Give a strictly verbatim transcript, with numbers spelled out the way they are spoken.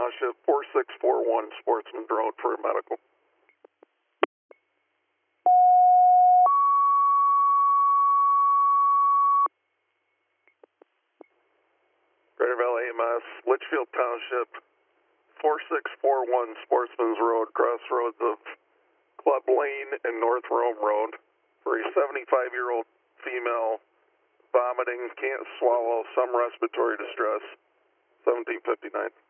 Township, four six four one Sportsman Road for a medical. Greater Valley A M S, Litchfield Township, four six four one Sportsman's Road, crossroads of Club Lane and North Rome Road, for a seventy-five-year-old female vomiting, can't swallow, some respiratory distress, seventeen fifty-nine.